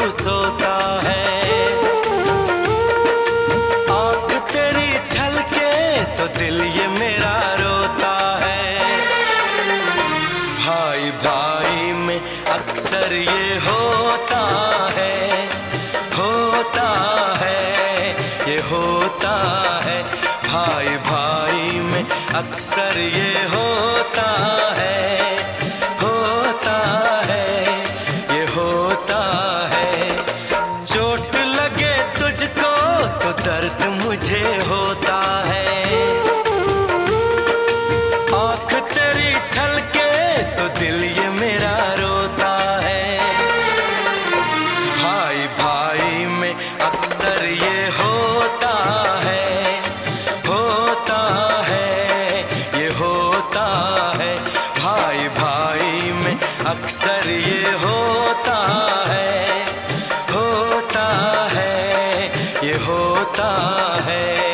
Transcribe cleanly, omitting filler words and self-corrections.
सोता है। आँख तेरी छलके तो दिल ये मेरा रोता है। भाई भाई में अक्सर ये होता है, होता है, ये होता है। भाई भाई में अक्सर ये होता है, होता है, ये होता है। चोट लगे तुझको तो दर्द मुझे होता है। आँख तेरी छलके तो दिल ये मेरा रोता है। भाई भाई में अक्सर ये होता है, होता है, ये होता है। भाई भाई में अक्सर ये होता है, होता है, ये होता है।